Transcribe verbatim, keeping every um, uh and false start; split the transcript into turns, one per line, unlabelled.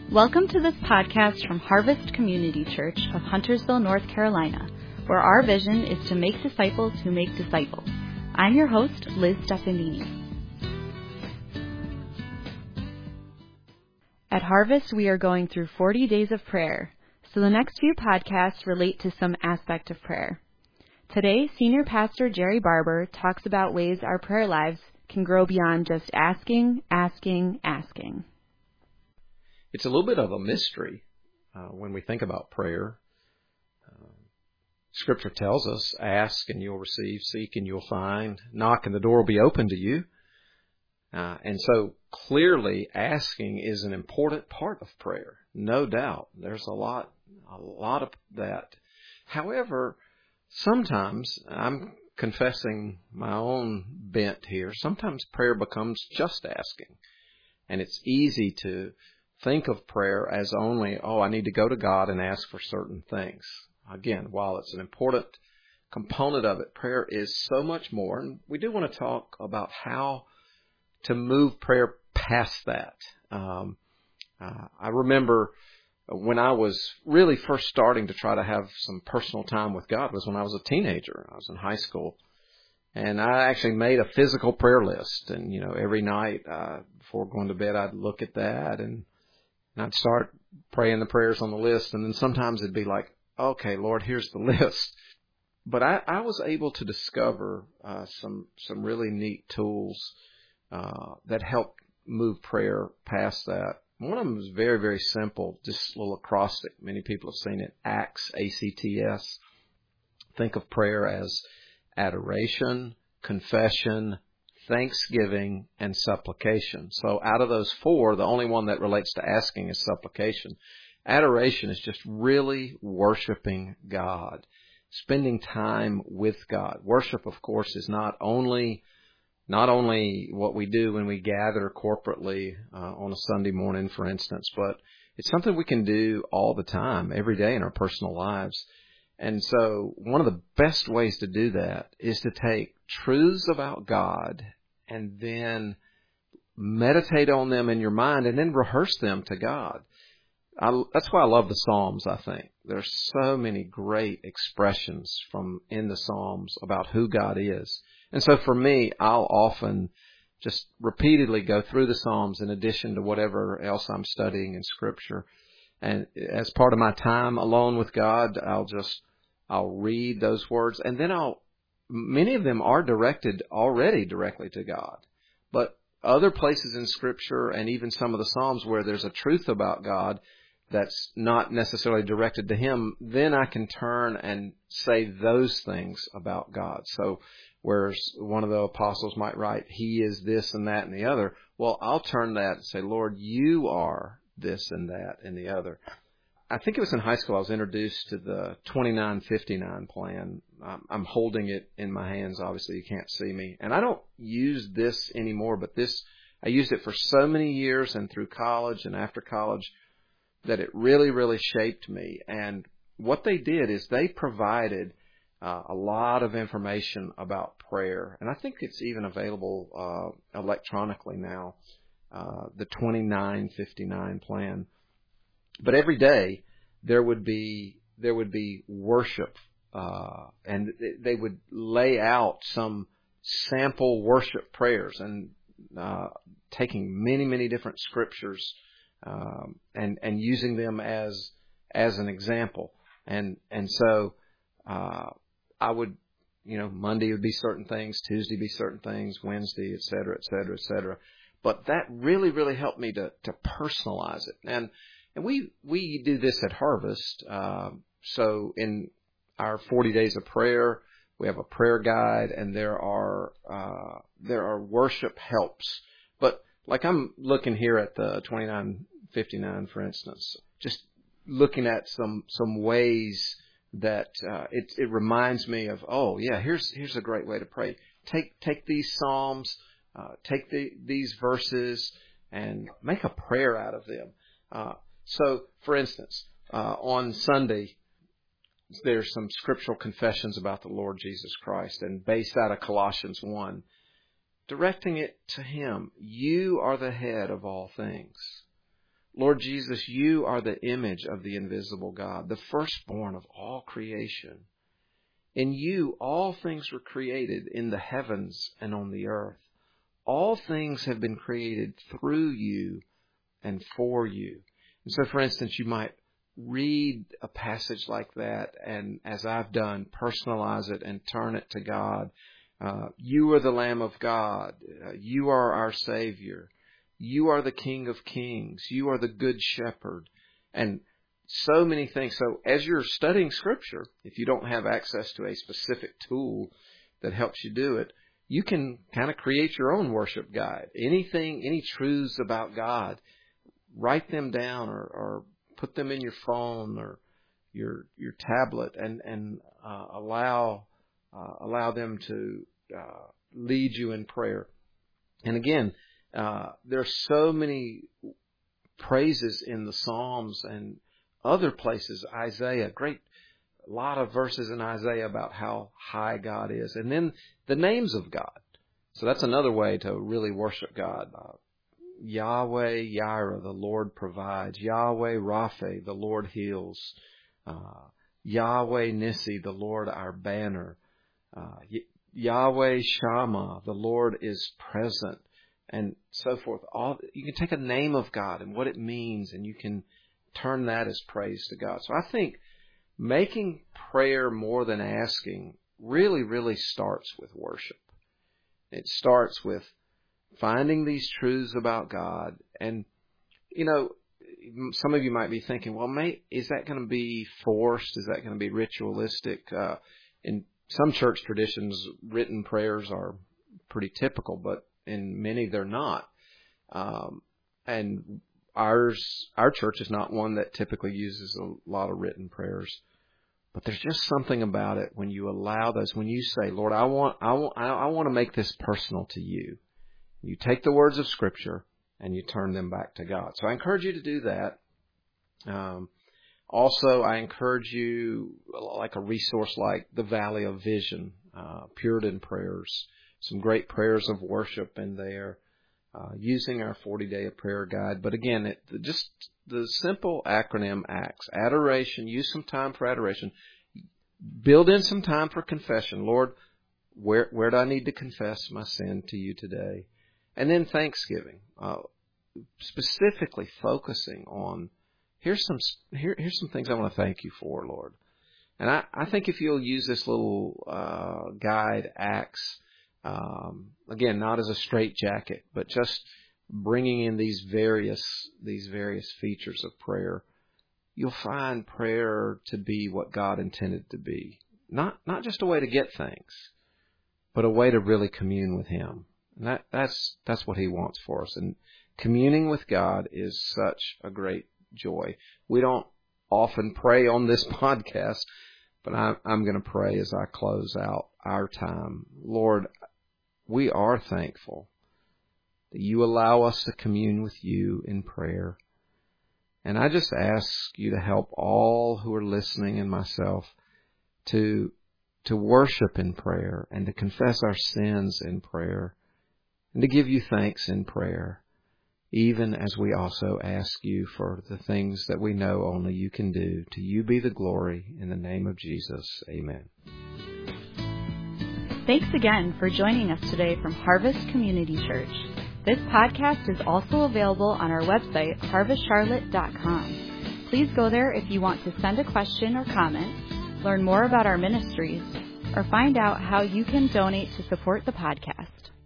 Welcome to this podcast from Harvest Community Church of Huntersville, North Carolina, where our vision is to make disciples who make disciples. I'm your host, Liz Stefanini. At Harvest, we are going through forty days of prayer, so the next few podcasts relate to some aspect of prayer. Today, Senior Pastor Jerry Barber talks about ways our prayer lives can grow beyond just asking, asking, asking.
It's a little bit of a mystery uh, when we think about prayer. Uh, Scripture tells us, ask and you'll receive, seek and you'll find, knock and the door will be open to you. Uh, and so clearly asking is an important part of prayer, no doubt. There's a lot, a lot of that. However, sometimes, I'm confessing my own bent here, sometimes prayer becomes just asking. And it's easy to think of prayer as only, oh, I need to go to God and ask for certain things. Again, while it's an important component of it, prayer is so much more. And we do want to talk about how to move prayer past that. Um, uh, I remember when I was really first starting to try to have some personal time with God was when I was a teenager. I was in high school. And I actually made a physical prayer list. And, you know, every night uh, before going to bed, I'd look at that and And I'd start praying the prayers on the list, and then sometimes it'd be like, okay, Lord, here's the list. But I, I was able to discover uh, some some really neat tools uh, that help move prayer past that. One of them is very, very simple, just a little acrostic. Many people have seen it, ACTS, A C T S. Think of prayer as adoration, confession, thanksgiving, and supplication. So out of those four, the only one that relates to asking is supplication. Adoration is just really worshiping God, spending time with God. Worship, of course, is not only not only what we do when we gather corporately uh, on a Sunday morning, for instance, but it's something we can do all the time, every day in our personal lives. And so one of the best ways to do that is to take truths about God and then meditate on them in your mind and then rehearse them to God. I, that's why I love the Psalms, I think. There's so many great expressions from in the Psalms about who God is. And so for me, I'll often just repeatedly go through the Psalms in addition to whatever else I'm studying in Scripture. And as part of my time alone with God, I'll just, I'll read those words, and then I'll, many of them are directed already directly to God. But other places in Scripture and even some of the Psalms where there's a truth about God that's not necessarily directed to Him, then I can turn and say those things about God. So whereas one of the apostles might write, He is this and that and the other, well, I'll turn that and say, Lord, You are this and that and the other. I think it was in high school I was introduced to the twenty-nine fifty-nine plan. I'm holding it in my hands. Obviously, you can't see me. And I don't use this anymore, but this, I used it for so many years and through college and after college that it really, really shaped me. And what they did is they provided uh, a lot of information about prayer. And I think it's even available uh, electronically now, uh, the twenty-nine fifty-nine plan. But every day there would be there would be worship, uh, and they would lay out some sample worship prayers, and uh, taking many many different scriptures um, and and using them as as an example. And and so uh, I would, you know, Monday would be certain things, Tuesday be certain things, Wednesday, et cetera, et cetera, et cetera. But that really really helped me to to personalize it. And And we, we do this at Harvest. Uh, so in our forty days of prayer, we have a prayer guide, and there are uh, there are worship helps. But like I'm looking here at the twenty-nine fifty-nine, for instance, just looking at some some ways that uh, it it reminds me of, oh yeah, here's here's a great way to pray. Take take these psalms, uh, take the, these verses, and make a prayer out of them. Uh, So, for instance, uh, on Sunday, there's some scriptural confessions about the Lord Jesus Christ, and based out of Colossians one, directing it to Him. You are the head of all things. Lord Jesus, you are the image of the invisible God, the firstborn of all creation. In you, all things were created in the heavens and on the earth. All things have been created through you and for you. And so, for instance, you might read a passage like that and, as I've done, personalize it and turn it to God. Uh, you are the Lamb of God. Uh, you are our Savior. You are the King of Kings. You are the Good Shepherd. And so many things. So as you're studying Scripture, if you don't have access to a specific tool that helps you do it, you can kind of create your own worship guide. Anything, any truths about God, write them down or, or put them in your phone or your your tablet and and uh, allow uh, allow them to uh, lead you in prayer. And again, uh, there are so many praises in the Psalms and other places. Isaiah, great lot of verses in Isaiah about how high God is, and then the names of God. So that's another way to really worship God. Uh, Yahweh Yireh, the Lord provides. Yahweh Rapha, the Lord heals. Uh, Yahweh Nissi, the Lord our banner. Uh, y- Yahweh Shammah, the Lord is present, and so forth. All you can take a name of God and what it means, and you can turn that as praise to God. So I think making prayer more than asking really, really starts with worship. It starts with finding these truths about God. And, you know, some of you might be thinking, well, may, is that going to be forced? Is that going to be ritualistic? Uh, in some church traditions, written prayers are pretty typical, but in many they're not. Um, and ours, our church is not one that typically uses a lot of written prayers. But there's just something about it when you allow those, when you say, Lord, I want, I want, I want to make this personal to you. You take the words of Scripture and you turn them back to God. So I encourage you to do that. Um, also, I encourage you, like a resource like the Valley of Vision, uh, Puritan prayers, some great prayers of worship in there, uh, using our forty-day of prayer guide. But again, it, just the simple acronym ACTS, adoration, use some time for adoration, build in some time for confession. Lord, where, where do I need to confess my sin to you today? And then thanksgiving, uh, specifically focusing on, here's some here, here's some things I want to thank you for, Lord. And I, I think if you'll use this little uh, guide, ACTS, um, again, not as a straitjacket, but just bringing in these various these various features of prayer, you'll find prayer to be what God intended to be. Not not just a way to get things, but a way to really commune with Him. And that, that's that's what He wants for us. And communing with God is such a great joy. We don't often pray on this podcast, but I, I'm going to pray as I close out our time. Lord, we are thankful that you allow us to commune with you in prayer. And I just ask you to help all who are listening and myself to to worship in prayer and to confess our sins in prayer and to give you thanks in prayer, even as we also ask you for the things that we know only you can do. To you be the glory, in the name of Jesus. Amen.
Thanks again for joining us today from Harvest Community Church. This podcast is also available on our website, harvest charlotte dot com. Please go there if you want to send a question or comment, learn more about our ministries, or find out how you can donate to support the podcast.